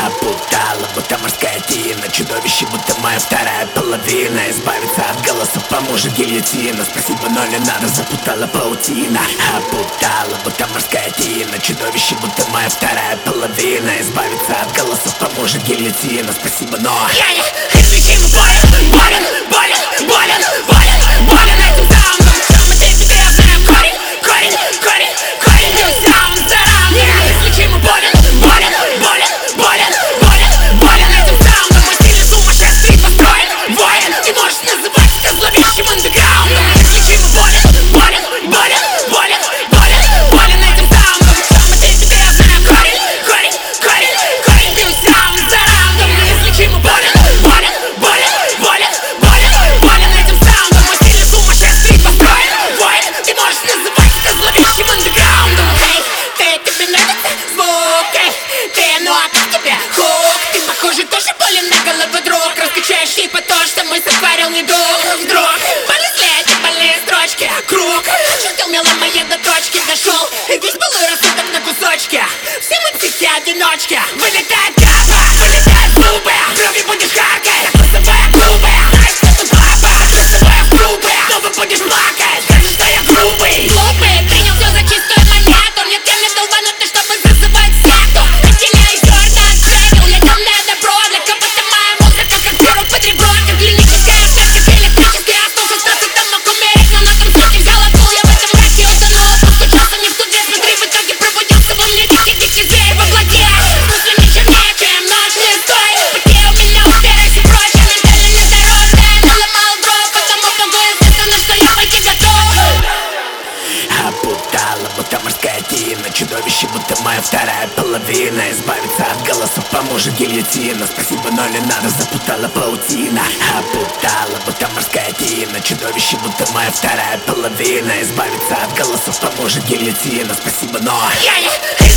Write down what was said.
Опутала, будто морская тина. Чудовище, будто моя вторая половина. Избавиться от голосов поможет гильотина. Спасибо, но не надо, запутала паутина. Опутала, будто морская тина. Чудовище, будто моя вторая половина. Избавиться от голосов поможет гильотина. Спасибо, но я неизлечимо болен этим саундом. Шрамы ты я знаю корень бил саунд за раунд. Неизлечимо болен этим саундом. Мой стиль сумасшествий построен воин. Ты можешь называть это зловещим андеграундом. Неизлечимо болен этим саундом. Шрамы ты я знаю корень бил саунд за раундом. Неизлечимо болен этим саундом. Мой стиль сумасшествий построен воин. Ты можешь называть это зловещим андеграундом. Тебе нравится звук, ну а как тебе хук? Ты, похоже, тоже болен на голову, друг. Раскачаешь типа то, что мы сотворил недуг. Вдруг полезли эти больные строчки. Круг чертил мело моей до точки дошел. И весь былой рассудок на кусочки. Все мы все одиночки. Вылетает капа, вылетает зубы. Крови будешь харкать, откусывая губы. Знаешь, что тут лапа, откусывая в трубы. Снова будешь плакать, скажешь, что я грубый. Глупый, принял все за чистую монету. Нет, я не долбанутый, чтобы зазывать секту. Отделяй зерна от цепи. Я темное добро, для кого-то моя музыка как пирог под ребро. Как клиническая смерть, электрический остов. 16 мог умереть, но на том свете взял отгул. Я в этом мраке утонул, постучался не в ту дверь. Смотри, в итоге пробудился во мне дикий зверь во плоти. Смысле не чернее, чем ночь не стой. Пути у меня уперлись и прочь. Я ментально нездоровый, наломал дров. Потому могу естественно, что я пойти готов. опутала, будто морская тина. Чудовище, будто моя вторая половина. Избавиться от голосов поможет гильотина. Спасибо, но не надо, запутала паутина. Опутала, будто морская тина. Чудовище, будто моя вторая половина. Избавиться от голосов поможет гильотина. Спасибо, но я